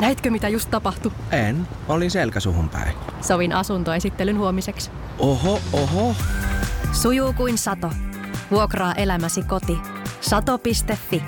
Näitkö mitä just tapahtui? En, olin selkäsuhun päin. Sovin asuntoesittelyn huomiseksi. Oho. Sujuu kuin sato. Vuokraa elämäsi koti. Sato.fi.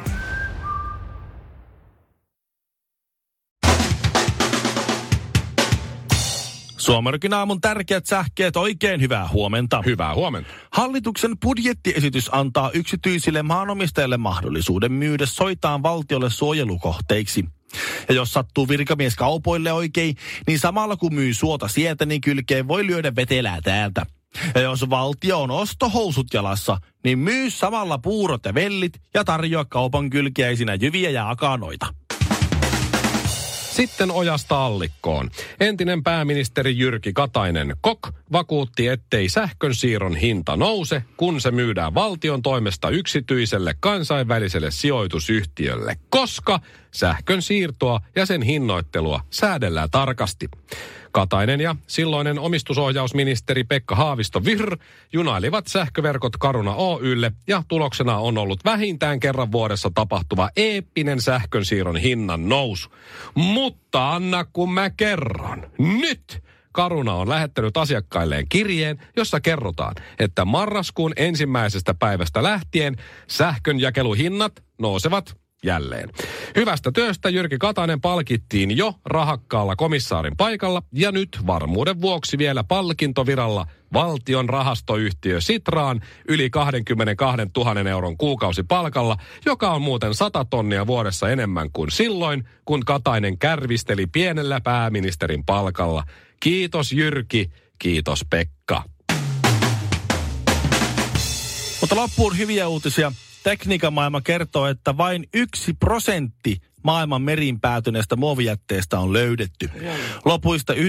Suomerokin aamun tärkeät sähkeet, oikein hyvää huomenta. Hyvää huomenta. Hallituksen budjettiesitys antaa yksityisille maanomistajille mahdollisuuden myydä soitaan valtiolle suojelukohteiksi. Ja jos sattuu virkamies kaupoille oikein, niin samalla kun myy suota sieltä, niin kylkeen voi lyödä vetelää täältä. Ja jos valtio on ostohousut jalassa, niin myy samalla puurot ja vellit ja tarjoa kaupan kylkiäisinä jyviä ja akanoita. Sitten ojasta allikkoon. Entinen pääministeri Jyrki Katainen Kok vakuutti, ettei sähkönsiirron hinta nouse, kun se myydään valtion toimesta yksityiselle kansainväliselle sijoitusyhtiölle, koska sähkön siirtoa ja sen hinnoittelua säädellään tarkasti. Katainen ja silloinen omistusohjausministeri Pekka Haavisto junailivat sähköverkot Caruna Oy:lle ja tuloksena on ollut vähintään kerran vuodessa tapahtuva eeppinen sähkönsiirron hinnan nousu. Mutta anna kun mä kerron. Nyt Caruna on lähettänyt asiakkailleen kirjeen, jossa kerrotaan, että marraskuun 1. päivästä lähtien sähkönjakeluhinnat nousevat jälleen. Hyvästä työstä Jyrki Katainen palkittiin jo rahakkaalla komissaarin paikalla ja nyt varmuuden vuoksi vielä palkintoviralla valtion rahastoyhtiö Sitraan yli 22 000 euron kuukausipalkalla, joka on muuten 100 tonnia vuodessa enemmän kuin silloin, kun Katainen kärvisteli pienellä pääministerin palkalla. Kiitos Jyrki, kiitos Pekka. Mutta loppuun hyviä uutisia. Tekniikan maailma kertoo, että vain 1% maailman meriin päätyneestä muovijätteestä on löydetty. Lopuista 99%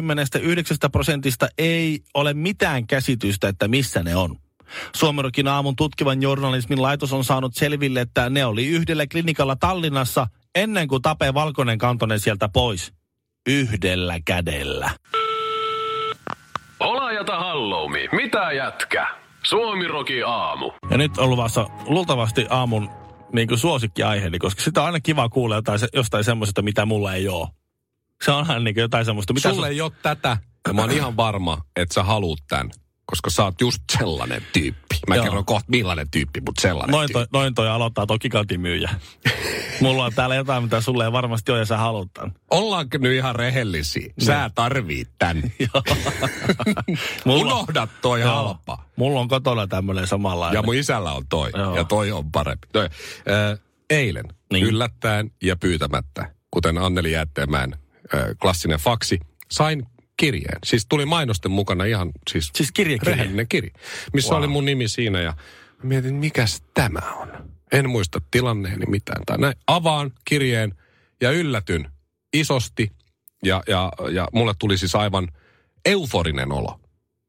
ei ole mitään käsitystä, että missä ne on. Suomerokin aamun tutkivan journalismin laitos on saanut selville, että ne oli yhdellä klinikalla Tallinnassa ennen kuin Tape Valkonen kantoi ne sieltä pois. Yhdellä kädellä. Olajata halloumi, mitä jätkä? Suomirokin aamu. Ja nyt on luvassa luultavasti aamun niin kuin suosikkiaiheeni, koska sitä on aina kiva kuulla jostain semmoisesta, mitä mulla ei ole. Se onhan niin kuin jotain semmoista. Mitä Sulle ei ole tätä, ja mä oon ihan varma, että sä haluut tän, koska sä oot just sellainen tyyppi. Mä kerron kohta millainen tyyppi, mutta sellainen tyyppi. Noin toi aloittaa toi gigantimyyjä. Mulla on täällä jotain, mitä sulle ei varmasti ole ja sä haluut tän. Ollaanko nyt ihan rehellisiä? Sä tarvit tän. Unohdat toi halpa. Mulla on kotona tämmönen samanlainen. Ja mun isällä on toi. Joo. Ja toi on parempi. Eilen yllättäen ja pyytämättä, kuten Anneli Jäätteenmäen klassinen faksi, sain kirjeen. Siis tuli mainosten mukana ihan siis rehellinen kirje, missä oli mun nimi siinä ja mietin, mikäs tämä on. En muista tilanneeni mitään. Tai näin. Avaan kirjeen ja yllätyn isosti ja mulle tuli siis aivan euforinen olo.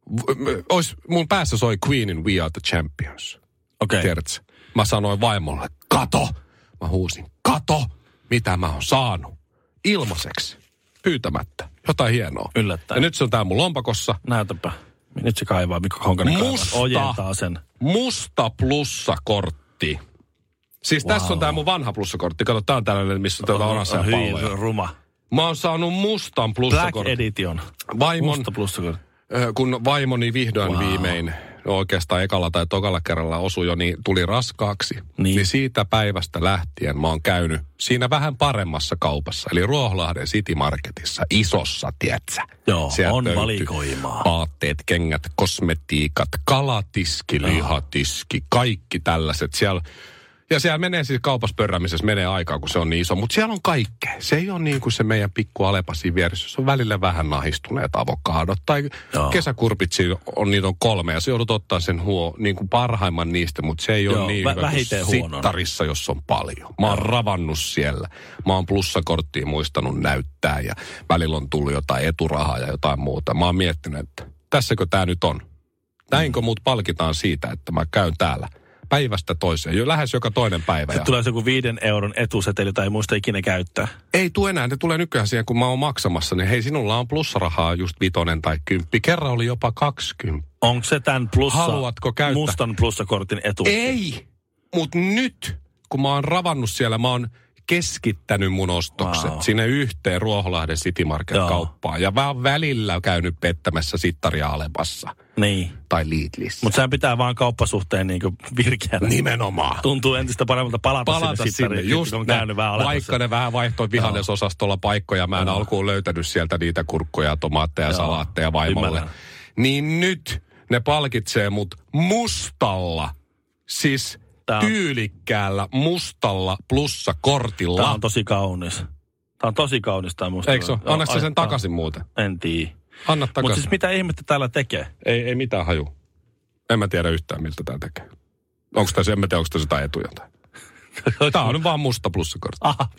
Mun päässä soi Queenin We Are the Champions. Okei. Tiedätkö? Mä sanoin vaimolle, kato! Mä huusin, kato! Mitä mä oon saanut? Ilmaiseksi. Pyytämättä. Jotain hienoa. Yllättäen. Ja nyt se on tää mun lompakossa. Näytäpä. Nyt se kaivaa, Mikko Honkanen kaivaa. Ojentaa sen. Musta plussakortti. Siis tässä on tää mun vanha plussakortti. Kato, tää on tällainen, missä on onassa ja palloja. Ruma. Mä oon saanut mustan plussakortin. Black Edition. Musta plussakortti. Kun vaimoni vihdoin viimein, oikeastaan ekalla tai tokalla kerralla osui jo, niin tuli raskaaksi. Niin siitä päivästä lähtien mä oon käynyt siinä vähän paremmassa kaupassa. Eli Ruoholahden City Marketissa, isossa, tietsä. Joo, sieltä on valikoimaa. Vaatteet, kengät, kosmetiikat, kalatiski, lihatiski, kaikki tällaiset. Ja siellä menee siis kaupassa pörräämisessä menee aikaa, kun se on niin iso. Mutta siellä on kaikkea. Se ei ole niin kuin se meidän pikku Alepa siinä vieressä. Se on välillä vähän nahistuneet avokadot. Tai kesäkurpitsi niitä on 3. Ja se joudut ottaa sen niin kuin parhaimman niistä. Mutta se ei ole niin hyvä kuin sittarissa, jos on paljon. Mä oon ravannut siellä. Mä oon plussakorttiin muistanut näyttää. Ja välillä on tullut jotain eturahaa ja jotain muuta. Mä oon miettinyt, että tässäkö tää nyt on. Näinkö mut palkitaan siitä, että mä käyn täällä päivästä toiseen, jo lähes joka toinen päivä. Tulee se joku 5 euron etuseteli tai ei muista ikinä käyttää. Ei tule enää, ne tulee nykyään siihen, kun mä oon maksamassa, niin hei, sinulla on plussarahaa just 5 tai 10. Kerran oli jopa 20. Onko se tämän mustan plussakortin etu? Ei, mutta nyt, kun mä oon ravannut siellä, mä oon keskittänyt mun ostokset sinne yhteen Ruoholahden City Market-kauppaan. Ja vähän välillä käynyt pettämässä Sittaria Alepassa. Niin. Tai Lidlissä. Mutta sehän pitää vaan kauppasuhteen niinku virkeänä. Nimenomaan. Tuntuu entistä paremmalta palata sinne. Just on käynyt vähän Alepassa. Vaikka ne vähän vaihtoi vihannesosastolla paikkoja. Mä en alkuun löytänyt sieltä niitä kurkkuja, tomaatteja, salaatteja vaimolle. Niin nyt ne palkitsee mut mustalla. Siis tyylikkäällä mustalla plussakortilla. Tää on tosi kaunis. Tää on tosi kaunis tää musta. Eikö se ole? Annatko sä sen takaisin muuten? En tiedä. Anna takaisin. Mutta siis mitä ihmettä täällä tekee? Ei mitään haju. En mä tiedä yhtään, miltä tää tekee. Onko tässä, en mä tiedä, onko tässä jotain etuja. Tää on vaan musta plussakortti. Aha.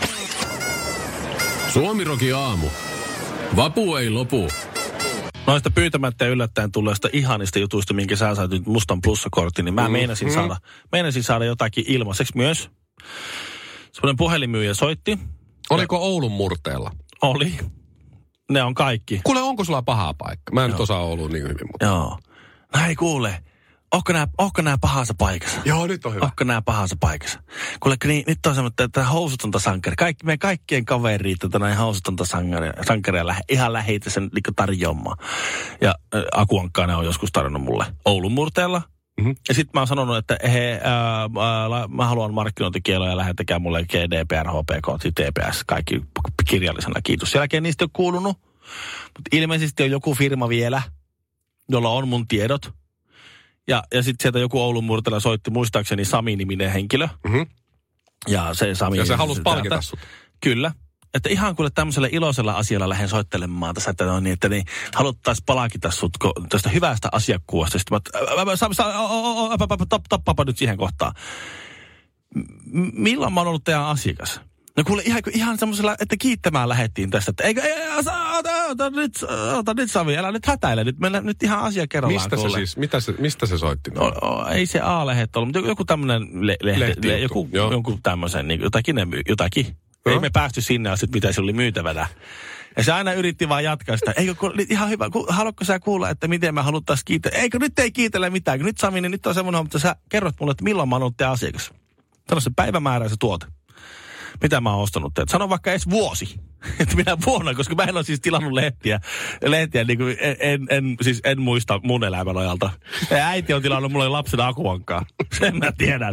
Suomirokin aamu. Vapu ei lopu. Noista pyytämättä ja yllättäen tulleista ihanista jutuista, minkä sä sait nyt mustan plussakortin, niin mä meinasin saada jotakin ilmaiseksi myös. Semmoinen puhelinmyyjä soitti. Oliko Oulun murteella? Oli. Ne on kaikki. Kuule, onko sulla paha paikka? Mä en nyt osaa Oulua niin hyvin, mutta... Joo. Näin kuule. Ootko nää pahassa paikassa? Joo, nyt on hyvä. Ootko nää pahassa paikassa? Kuule, niin, nyt on semmoinen, että housutonta sankari. Meidän kaikkien kaveriita näin housutonta sankaria ihan lähitä sen niin tarjoamaan. Ja Aku Ankkainen on joskus tarjonnut mulle Oulun murteella. Mm-hmm. Ja sitten mä oon sanonut, että mä haluan markkinointikieloja ja lähettäkää mulle GDPR, HPK, TPS, kaikki kirjallisena. Kiitos. Sen jälkeen niistä ei ole kuulunut. Mutta ilmeisesti on joku firma vielä, jolla on mun tiedot. Ja sitten sieltä joku Oulun murteella soitti muistaakseni Sami-niminen henkilö. Mm-hmm. Ja se Sami... Ja se halusi palkita sut. Kyllä. Että ihan kuule tämmöisellä iloisella asialla lähden soittelemaan tässä, että niin haluttaisiin palkita sut tästä hyvästä asiakkuudesta. Sitten tappapa nyt siihen kohtaan. Milloin mä oon ollut teidän asiakas? No kuule ihan semmoisella, että kiittämään lähettiin tästä, että ota nyt Sami, älä nyt hätäile, nyt mennään nyt ihan asia kerrallaan. Mistä kuule. Se siis, mistä se soitti? Ei se A-lehet ollut, mutta joku tämmöinen joku tämmöisen, niin jotakin. Ei me päästy sinne asti, mitä se oli myytävänä. Ja se aina yritti vaan jatkaa sitä. Eikö ihan hyvä, haluatko sä kuulla, että miten me haluttaisiin kiitellä? Eikö nyt ei kiitellä mitään? Nyt Sami, niin nyt on semmoinen, mutta sä kerrot mulle, että milloin mä oon ollut teidän asiakas. Sano se päivämäärä ja se tuote. Mitä mä oon ostanut teet? Sano vaikka edes vuosi. Että minä vuonna, koska mä en ole siis tilannut lehtiä niin kuin en muista mun elämän ajalta. Ja äiti on tilannut mulle lapsena Aku Ankkaa. Sen mä tiedän.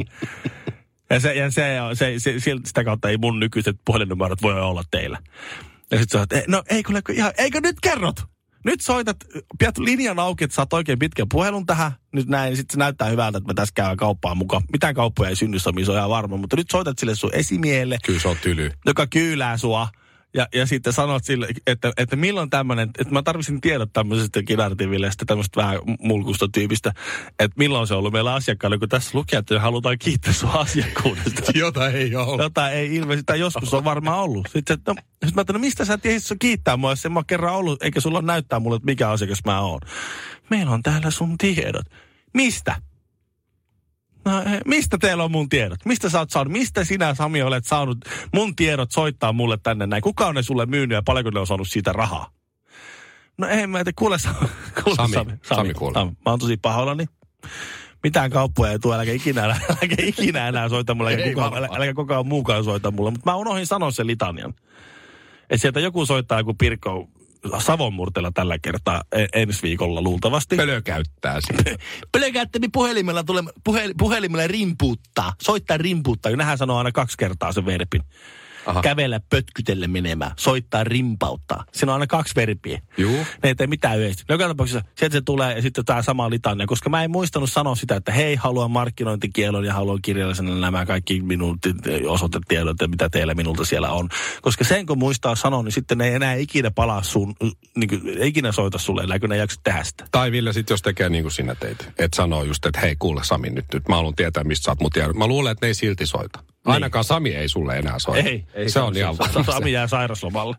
Ja sitä kautta ei mun nykyiset puhelinnumerot voi olla teillä. Ja sit sä oot, eikö nyt kerrot? Nyt soitat, pidät linjan auki, että saat oikein pitkän puhelun tähän. Nyt näin, niin sitten se näyttää hyvältä, että me tässä käydään kauppaan mukaan. Mitään kauppoja ei synny, se on ihan varma. Mutta nyt soitat sille sun esimiehelle. Kyllä se on tyly. Joka kyylää sua. Ja sitten sanot sille, että milloin tämmöinen, että mä tarvitsin tiedot tämmöisestä kinartivillestä, tämmöistä vähän mulkusta tyypistä, että milloin se on ollut meillä asiakkaalla, kun tässä lukee, että halutaan kiittää sua asiakkuudesta. Jota ei ole. Jota ei ilmeisesti, tai joskus on varmaan ollut. Sitten mä ajattelin, mistä sä tiesit kiittää mua, jos en mä ole kerran ollut, eikä sulla ole näyttää mulle, että mikä asiakas mä oon. Meillä on täällä sun tiedot. Mistä? No, mistä teillä on mun tiedot? Mistä sä oot saanut? Mistä sinä, Sami, olet saanut mun tiedot soittaa mulle tänne näin? Kuka on ne sulle myynyt ja paljonko ne on saanut siitä rahaa? No ei mä, kuule Sami kuule. Mä oon tosi pahoillani. Mitään kauppoja ei tule, äläkä ikinä enää soita mulle, äläkä kukaan muukaan soita mulle. Mutta mä unohdin sanoa sen litanian. Että sieltä joku soittaa joku Pirkko Savonmurteella tällä kertaa ensi viikolla luultavasti. Pölökäyttää sitä. Pölökäyttäni puhelimella rimpuuttaa. Soittaa rimpuuttaa, kun nehän sanoo aina 2 kertaa sen verbin. Aha. Kävellä pötkytelle menemään, soittaa rimpauttaa. Siinä on aina 2 verbiä. Juu. Ne ei tee mitään yhdessä. Joka tapauksessa sieltä se tulee ja sitten tämä sama litania, koska mä en muistanut sanoa sitä, että hei, haluan markkinointikielon ja haluan kirjallisena nämä kaikki minun osoitetiedot ja mitä teillä minulta siellä on. Koska sen kun muistaa sanoa, niin sitten ne ei enää ikinä palaa sun, niin kuin, ei ikinä soita sulle, enää kun ne ei jaksa tehdä sitä. Tai Ville sitten jos tekee niin kuin sinä teit, että sanoo just, että hei kuule Sami nyt mä haluan tietää mistä sä oot mut jäänyt. Mä luulen, että ne ei silti soita. Ainakaan Sami ei sulle enää soita. Ei se on ihan varma. Sami jää sairaslomalle.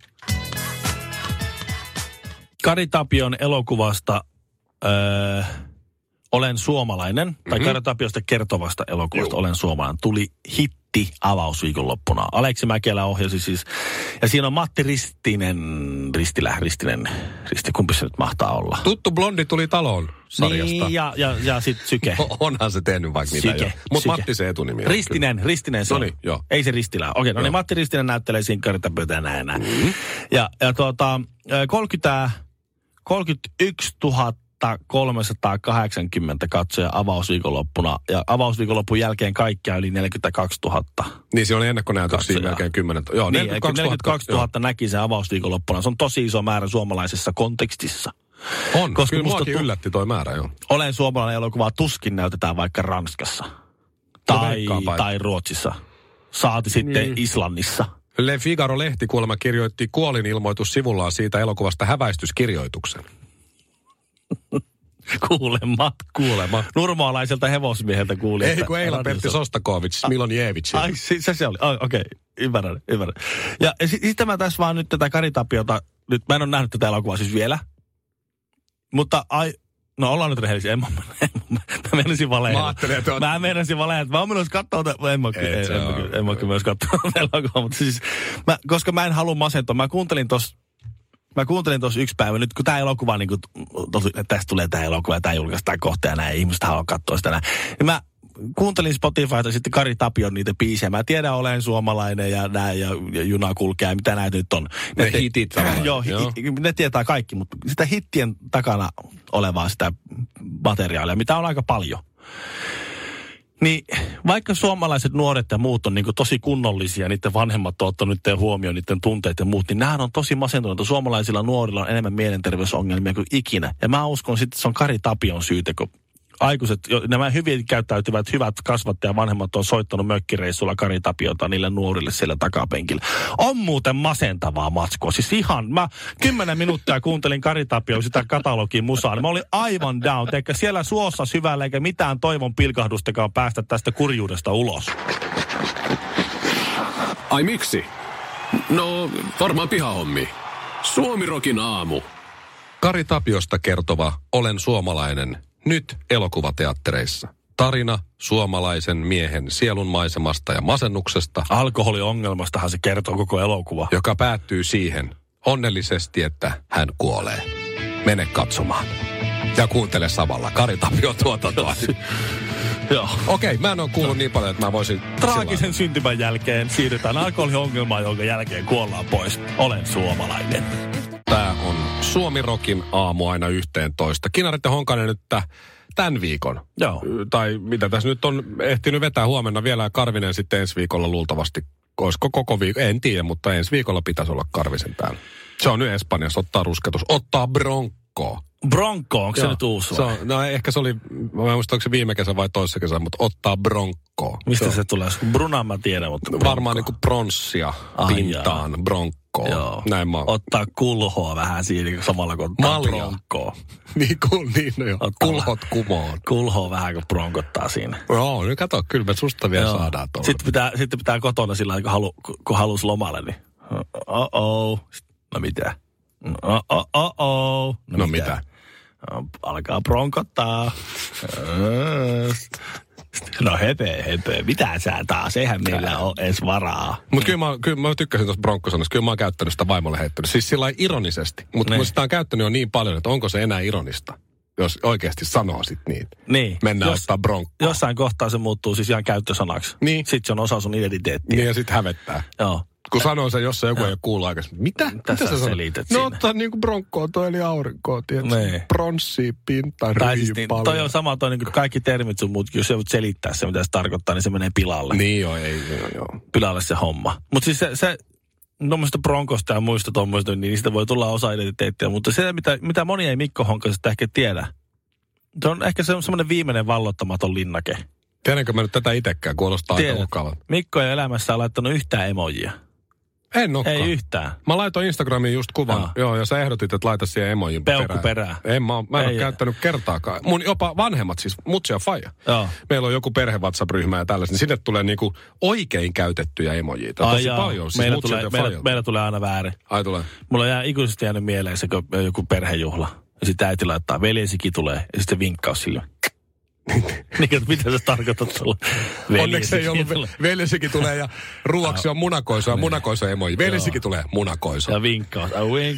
Kari Tapion elokuvasta Olen suomalainen, tai Kari Tapiosta kertovasta elokuvasta Olen suomalainen, tuli hitti avausviikonloppuna. Aleksi Mäkelä ohjasi siis, ja siinä on Matti Ristinen, kumpi se nyt mahtaa olla? Tuttu blondi tuli taloon. sarjasta. Niin, ja sitten Syke. Onhan se tehnyt vaikka mitä jo. Mutta Matti se etunimi on. Ristinen se no on. niin, joo. Ei se Ristilä. Okei, no niin Matti Ristinen näyttelee siinä Karitapioita näin. Ja 31 380 katsoja avausviikonloppuna. Ja avausviikonloppun jälkeen kaikkia yli 42 000. Niin se oli ennakkonäytöksiä melkein 10 000. Joo, niin, 42 000 näki sen avausviikonloppuna. Se on tosi iso määrä suomalaisessa kontekstissa. On, koska kyllä muakin yllätti toi määrä, joo. Olen suomalainen elokuva tuskin näytetään vaikka Ranskassa. Tai Ruotsissa. Saati sitten Islannissa. Le Figaro-lehti kuulemma kirjoitti kuolinilmoitus sivullaan siitä elokuvasta häväistyskirjoituksen. Kuulemma. Nurmaalaiselta hevosmieheltä kuuli. Ei, kun Eila Pertti Sostakovits, Milonjevic. Ai, se oli. Okei, ymmärrän. Ja sitten mä tässä vaan nyt tätä Karitapiota, nyt mä en ole nähnyt tätä elokuvaa siis vielä. Mutta no ollaan nyt rehellisiä. Mä menisin valeen. Mä menisin valeen, että mä oon menossa katsoa. En mä kyllä myös katsoa elokuvaa, mutta siis, koska mä en halua masentua. Mä kuuntelin tossa yksi päivä, nyt kun tää elokuva, niin tästä tulee tää elokuva ja tää julkaistaan kohta ja näin, ihmiset haluaa katsoa sitä näin. Niin mä kuuntelin Spotifyta sitten Kari Tapion niitä biisejä. Mä tiedän, olen suomalainen ja näin ja juna kulkee ja mitä näitä nyt on. Ne hitit tavallaan. Joo, ne tietää kaikki, mutta sitä hittien takana olevaa sitä materiaalia, mitä on aika paljon. Niin vaikka suomalaiset nuoret ja muut on niin kuin tosi kunnollisia, niiden vanhemmat on ottanut niiden huomioon, niiden tunteet ja muut, niin nämähän on tosi masentuneita. Suomalaisilla nuorilla on enemmän mielenterveysongelmia kuin ikinä. Ja mä uskon sitten, että se on Kari Tapion syytä, kun aikuiset, nämä hyvin käyttäytyvät, hyvät kasvattaja vanhemmat on soittanut mökkireissulla Kari Tapiota niille nuorille siellä takapenkillä. On muuten masentavaa matskua. Siis ihan, mä 10 minuuttia kuuntelin Kari Tapio sitä katalogin musaa. Mä olin aivan down. Eikä siellä suossa syvällä eikä mitään toivon pilkahdustakaan päästä tästä kurjuudesta ulos. Ai miksi? No, varmaan pihahommi. Suomirokin aamu. Kari Tapiosta kertova Olen suomalainen. Nyt elokuvateattereissa. Tarina suomalaisen miehen sielunmaisemasta ja masennuksesta. Alkoholiongelmastahan se kertoo koko elokuva. Joka päättyy siihen onnellisesti, että hän kuolee. Mene katsomaan. Ja kuuntele samalla Kari Tapion tuotantoa. Joo. Okei, mä en ole kuullut niin paljon, että mä voisin... Traagisen syntymän jälkeen siirrytään alkoholiongelmaan, jonka jälkeen kuollaan pois. Olen suomalainen. Tää on Suomirokin aamu aina 11. Kinaret ja Honkanen nyt tämän viikon. Joo. Tai mitä tässä nyt on ehtinyt vetää huomenna vielä Karvinen sitten ensi viikolla luultavasti. Olisiko koko viikko? En tiedä, mutta ensi viikolla pitäisi olla Karvisen täällä. Se on nyt Espanjassa, ottaa rusketus. Ottaa Bronco. Bronco, onko se nyt uusi vai? No ehkä se oli, mä en muista, onko se viime kesä vai toisessa kesä, mutta ottaa Bronco. Mistä se tulee? Brunan mä tiedän, mutta Bronco. Varmaan niin kuin pronssia pintaan, jaa. Bronco. Joo. Näin mä... Ottaa kulhoa vähän siinä samalla kun ottaa Broncoa. niin no joo. Kulhot kumoon. Kulhoa vähän kun bronkottaa siinä. Joo, nyt kato, kyllä me susta vielä saadaan tuolla. Sitten pitää kotona sillä lailla, kun halus lomalle, niin no mitä? No mitä? Alkaa bronkottaa. No höpö. Mitä sä taas? Eihän meillä ole edes varaa. Mutta kyllä mä tykkäsin tuosta Bronco-sanasta. Kyllä mä oon käyttänyt sitä vaimolle heittänyt. Siis sillä lailla ironisesti. Mutta sitä on käyttänyt jo niin paljon, että onko se enää ironista, jos oikeasti sanoo sit niin. Niin. Mennään ottaa Bronco. Jossain kohtaa se muuttuu siis ihan käyttösanaksi. Niin. Sitten se on osa sun identiteettiä. Niin ja sitten hävettää. Joo. Kun sanoo sen, jos joku ei ole kuullut aikaisemmin. Mitä sä selität siinä? No ottaa niinku Broncoa toi eli aurinkoa, tiedätkö? Nee. Pronssia, pinta, niin, toi on sama, toi niin kaikki termit sun muut, jos sä voit selittää se, mitä se tarkoittaa, niin se menee pilalle. Niin joo. Pilalle se homma. Mutta siis se tuommoista Broncosta ja muista tuommoista, niin niistä voi tulla osa identiteettiä. Mutta se, mitä moni ei Mikko Honkasesta ehkä tiedä, se on ehkä semmoinen viimeinen vallottamaton linnake. Tiedänkö mä nyt tätä itsekään, kuulostaa aika mukavalta. Mikko ei elämässä on laittanut yhtään emojia. En olekaan. Ei yhtään. Mä laitoin Instagramiin just kuvan. Joo, ja sä ehdotit, että laita siihen emojin peukku perään. Mä en ole käyttänyt kertaakaan. Mun jopa vanhemmat, siis mutsi ja faija. Joo. Meillä on joku perhe WhatsApp-ryhmä ja tällaista, niin sinne tulee niinku oikein käytettyjä emojia. Tosi paljon. Siis meillä tulee aina väärin. Ai tulee. Mulla on ikuisesti jäänyt mieleen se, kun joku perhejuhla. Ja sitten äiti laittaa, veljesikin tulee. Ja sitten vinkkaus sille. Niin, mitä se tarkoittaa tuolla? Onneksi ei ollut. Veljesikin tulee ja ruoaksi on munakoisa emoji. Veljesikin tulee munakoisa. Ja vinkkaus. Wink.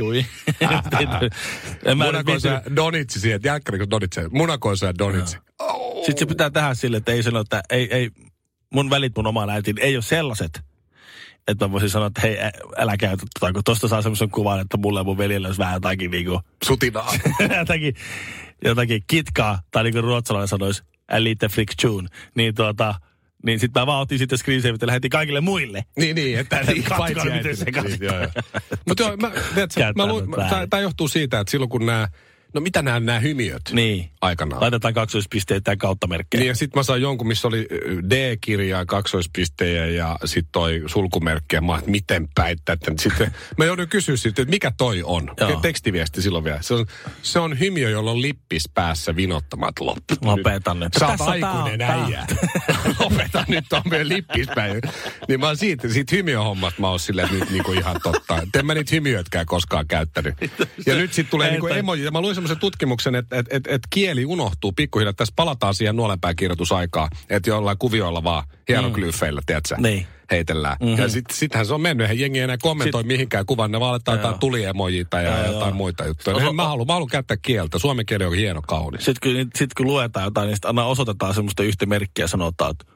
Munakoisa ja donitsi siihen. Jälkkärinkö donitsi? Munakoisa ja donitsi. Sitten se pitää tehdä sille, että ei sano, että ei mun välit mun omaan äitiin ei ole sellaiset, että mä voisin sanoa, että hei, älä käytä tota, kun tosta saa semmoisen kuvan, että mulle ja mun veljellä olisi vähän jotakin niinku sutinaa. jotakin kitkaa, tai niin kuin ruotsalainen sanoisi, lite friction, niin sit mä vaan otin sitten screensaverit ja lähetin kaikille muille. Niin, että katsokaa miten se Mutta joo, tämä johtuu siitä, että silloin kun mitä nämä hymiöt aikanaan? Laitetaan kaksoispisteitä ja kauttamerkkejä. Niin ja sit mä sain jonkun, missä oli D-kirjaa, kaksoispistejä ja sit toi sulkumerkkiä. Mä oon, että miten päittää. Sitten mä joudun kysyä sitten, että mikä toi on. Tekstiviesti silloin vielä. Se on hymiö, jolla on lippis päässä vinottamat loppu. Lopetan nyt. Sä oot aikuinen äijä. Lopeta nyt, on meidän lippis päin. Niin mä oon siitä hymiöhommasta mä oon silleen nyt niinku ihan totta. En mä niitä hymiötkään koskaan käyttänyt. Ja nyt sit tulee niinku emoji. Ja mä luin semmoisen tutkimuksen, että kieli unohtuu pikkuhiljaa. Tässä palataan siihen nuolenpääkirjoitusaikaan, että jollain kuvioilla vaan hieroglyfeillä, tiedätkö, heitellään. Ja sittenhän se on mennyt. Eihän jengi enää kommentoi mihinkään kuvan. Ne vaan aletaan jotain tuliemojita ja jotain muita juttuja. Mä haluan käyttää kieltä. Suomen kieli on hieno, kaunis. Sitten kun luetaan jotain, niin sitten aina osoitetaan semmoista yhtä merkkiä ja sanotaan, että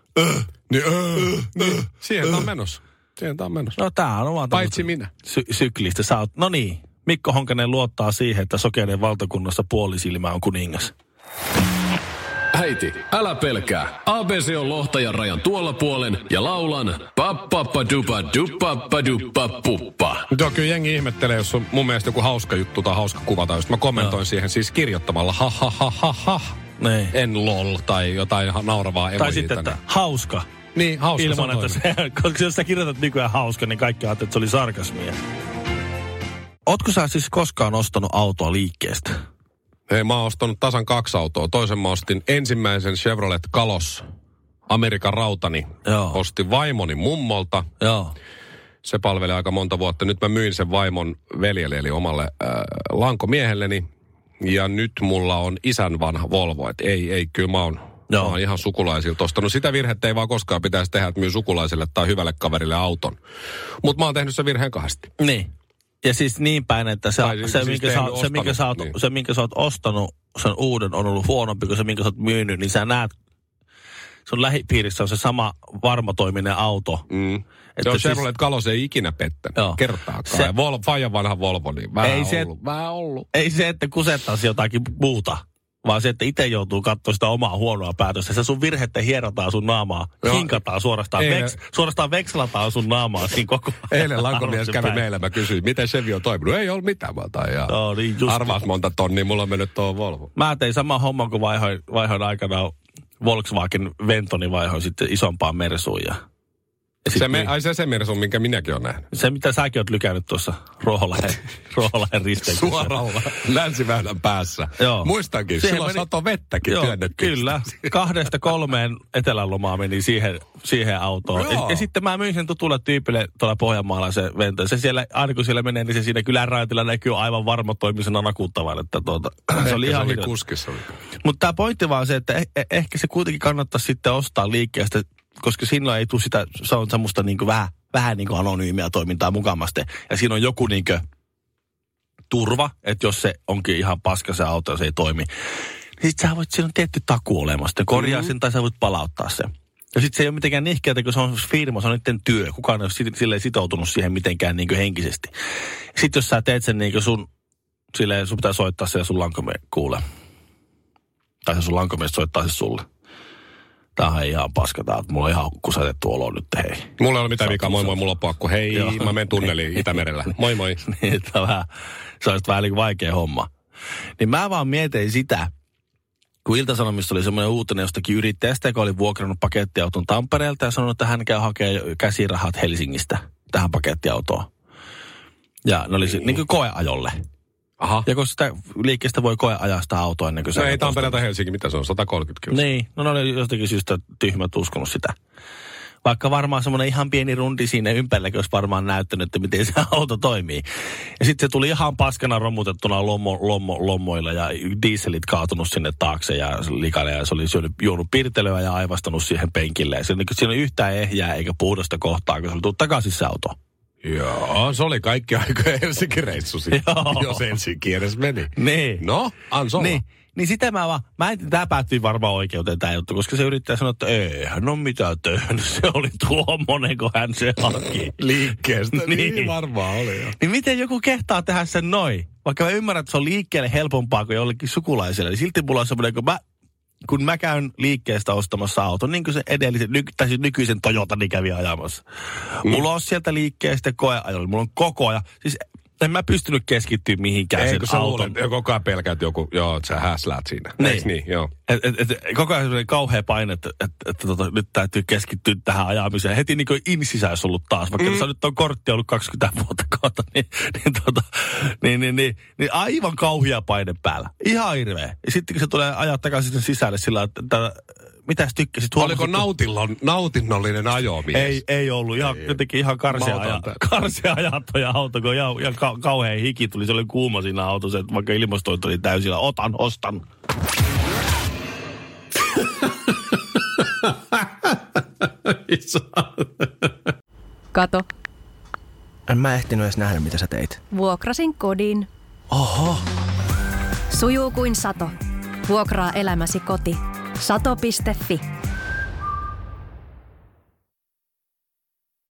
Siihen tää on menossa. No tää on vaan paitsi minä. Syklistä. Sä oot, no niin. Mikko Honkanen luottaa siihen, että sokeiden valtakunnassa puolisilmä on kuningas. Äiti, älä pelkää. ABC on lohtajan rajan tuolla puolen ja laulan pappappaduppa. Joo, kyllä jengi ihmettelee, jos on mun mielestä joku hauska juttu tai hauska kuva tai just mä kommentoin siihen siis kirjoittamalla ha. Niin. En lol tai jotain nauravaa emojia. Tai sitten, että hauska. Niin, hauska. Ilman, että koska jos sä kirjoitat nykyään hauska, niin kaikki ajattelee, että se oli sarkasmia. Ootko sä siis koskaan ostanut autoa liikkeestä? Ei, mä oon ostanut tasan 2 autoa. Toisen mä ostin ensimmäisen Chevrolet Calos, Amerikan rautani. Joo. Ostin vaimoni mummolta. Joo. Se palveli aika monta vuotta. Nyt mä myin sen vaimon veljelle, eli omalle lankomiehelleni. Ja nyt mulla on isän vanha Volvo. Et ei, kyllä mä oon ihan sukulaisilta ostanut. Sitä virhettä ei vaan koskaan pitäisi tehdä, että myy sukulaisille tai hyvälle kaverille auton. Mutta mä oon tehnyt sen virheen 2. Niin. Ja siis niin päin, että se minkä sä oot ostanut, sen uuden on ollut huonompi kuin se, minkä sä oot myynyt, niin sä näet, sun lähipiirissä on se sama varmatoiminen auto. Että joo, Chevrolet Calos ei ikinä pettänyt kertaakaan. Fajan vanha Volvo, niin vähän ollut. Ei se, että kusettaisi jotakin muuta, vaan se, että itse joutuu katsoa sitä omaa huonoa päätöstä. Se sun virhettä hierotaan sun naamaa, hinkataan suorastaan vekslataan sun naamaa siinä koko ajan. Eilen lankomies kävi meillä, mä kysyin, miten Chevy on toiminut. Ei ollut mitään, niin arvaas monta tonnia, mulla on mennyt tuo Volvo. Mä tein saman homman, kun vaihoin aikanaan Volkswagen Ventoni vaihoin sitten isompaan Mersuun ja se Mersu, minkä minäkin olen nähnyt. Se, mitä säkin oot lykännyt tuossa Ruoholahden risteikössä. Suoralla Länsiväylän päässä. Joo. Muistankin, silloin satoi vettäkin työnnettiin. Kyllä, 2-3 etelälomaa meni siihen autoon. Ja sitten mä myin sen tutulle tyypille tuolla Pohjanmaalla se Vento. Se siellä, aina kun siellä menee, niin se siinä kylän rajoitilla näkyy aivan varmatoimisena nakuttavan. Että se oli ihan kuskissa. Mutta tämä pointti vaan se, että ehkä se kuitenkin kannattaisi sitten ostaa liikkeestä, koska siinä ei tule sitä, se on semmoista niinku vähän niinku anonyymiä toimintaa mukamasti. Ja siinä on joku niinku turva, että jos se onkin ihan paska se auto ja se ei toimi, niin sit sä voit, siinä on tietty takuu olemassa. Korjaa sen tai sä voit palauttaa sen. Ja sit se ei ole mitenkään nihkeätä, kun se on firma, se on niiden työ. Kukaan ei ole silleen sitoutunut siihen mitenkään niinku henkisesti. Sitten jos sä teet sen niinku sun pitää soittaa se ja sun lankomies kuulee. Tai se sun lankomies soittaa se sulle. Tää on ihan paska, mulla on ihan kusetettu olo nyt, hei. Mulla ei ole mitään vikaa, moi, mulla on pakko. Hei, joo. Mä menen tunneliin Itämerellä. Moi. Niin, se olisi vähän niin vaikea homma. Niin mä vaan mietin sitä, kun Ilta-Sanomissa oli semmoinen uutinen jostakin yrittäjästä, joka oli vuokrannut pakettiauton Tampereelta ja sanonut, että hän käy hakemaan käsirahat Helsingistä tähän pakettiautoon. Ja ne oli niin kuin koeajolle. Aha. Ja kun sitä liikkeestä voi koeajaa sitä autoa ennen kuin se... No ei Tampereelta Helsinki, mitä se on? 130 kilometriä. Niin, no ne oli jostakin syystä tyhmät uskonut sitä. Vaikka varmaan semmoinen ihan pieni rundi siinä ympärillä, olisi varmaan näyttänyt, että miten se auto toimii. Ja sitten se tuli ihan paskana romutettuna lommoilla ja dieselit kaatunut sinne taakse ja likalle. Ja se oli juonut pirtelöä ja aivastanut siihen penkille. Ja siinä oli yhtään ehjää eikä puhdasta kohtaa, kun se oli tullut takaisin se auto. Joo, se oli kaikki aikojen Helsinki-reissu jos Helsinki edes meni. Niin. No, ansa olla. Niin sitä mä en, tää päättyi varmaan oikeuteen tää juttu, koska se yrittää sanoa, että eihän ole mitään tehnyt. Se oli tuommoinen, kun hän se haki. Liikkeestä, niin varmaan oli jo. Niin miten joku kehtaa tehdä sen noin? Vaikka mä ymmärrän, että se on liikkeelle helpompaa kuin jollekin sukulaiselle, niin silti mulla on semmoinen, kun mä käyn liikkeestä ostamassa auton, niin kuin se edellisen, nykyisen Toyotani kävi ajamassa. Mulla on sieltä liikkeestä koeajolla, mulla on koko ajan. Siis en mä pystynyt keskittyä mihinkään sen sä auton. Luulet, koko ajan pelkäät joku, että sä häsläät siinä. Niin. Joo. Koko ajan semmoinen kauhea paine, että nyt täytyy keskittyä tähän ajamiseen. Heti niin kuin insisä olisi ollut taas, vaikka tässä nyt on kortti ollut 20 vuotta kohta, niin aivan kauhea paine päällä. Ihan hirveä. Ja sitten kun se tulee ajaa takaisin sen sisälle sillä, että mitäs tykkäsit? Oliko nautinnollinen ajomies? Ei ollut. Jotenkin ihan karsea ajattoja auto, kun ihan kauhean hiki tuli. Se oli kuuma siinä autossa, että vaikka ilmastointi oli täysillä. Ostan. Kato, En mä ehtinyt edes nähdä, mitä sä teit. vuokrasin kodin. Oho. Sujuu kuin sato. Vuokraa elämäsi koti. Sato.fi.